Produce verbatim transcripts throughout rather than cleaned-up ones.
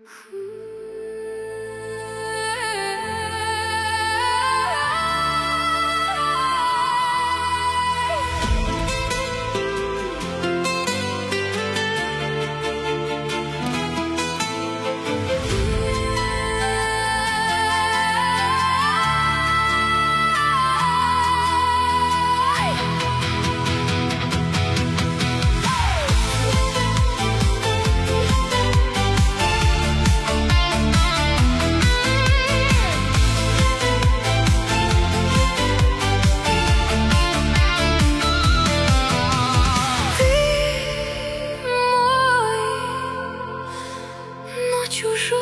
Чужой,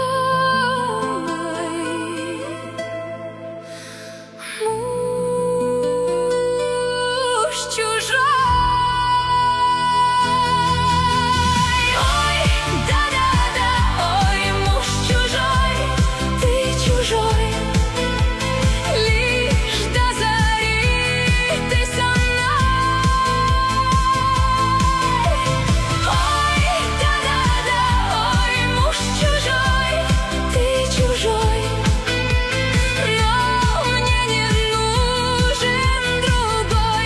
муж чужой. Ой, да-да-да, ой, муж чужой, ты чужой. Лишь до зари ты со мной. Ой, да-да-да, ой, муж чужой, ты чужой. Но мне не нужен другой.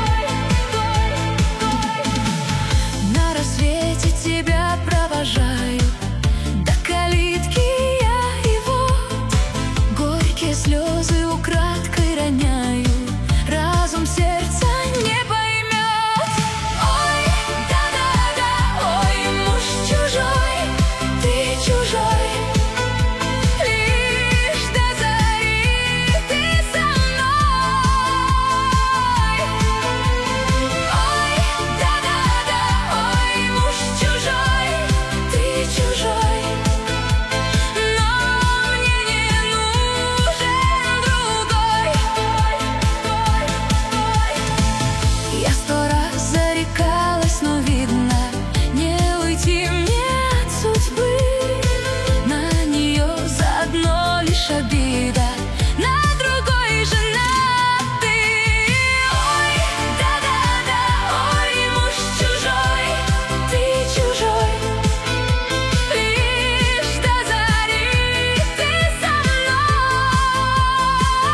На рассвете тебя провожаю, до калитки я его. Горькие слезы украдкой роняю, разум сердца не поймет. Ой, да-да-да, ой, муж чужой, ты чужой. Лишь до зари ты со мной. Ой, да-да-да, ой, муж чужой, ты чужой. Но мне не нужен другой. Я сто раз зарекалась, но видно, не уйти мне от судьбы. На нее заодно лишь обида, на другой женаты. Ой, да-да-да, ой, муж чужой, ты чужой. Лишь до зари ты со мной.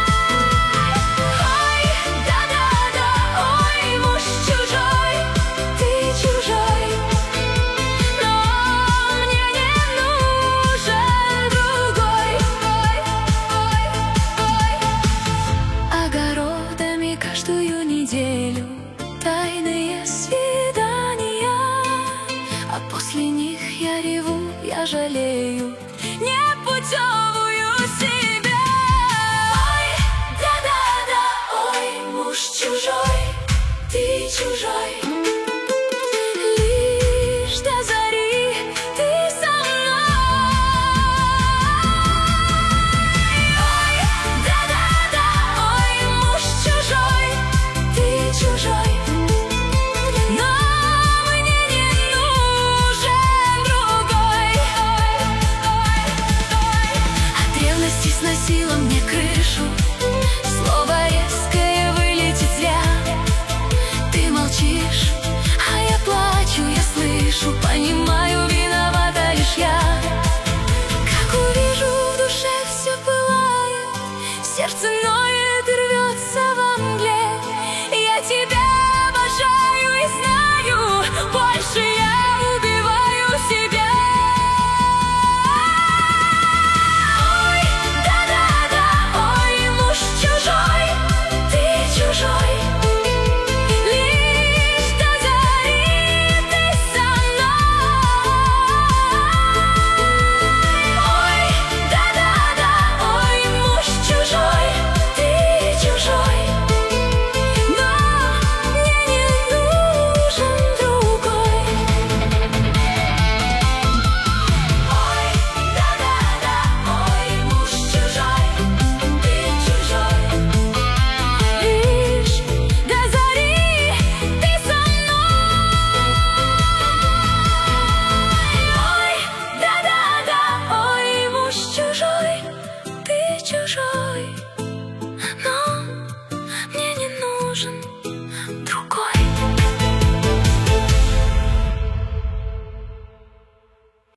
Ой, да-да-да, ой, муж чужой, ты чужой. Но мне не нужен другой. Огородами каждую неделю тайные свидания, а после них я реву, я жалею непутевую себя. Ой, да-да-да, ой, муж чужой, ты чужой.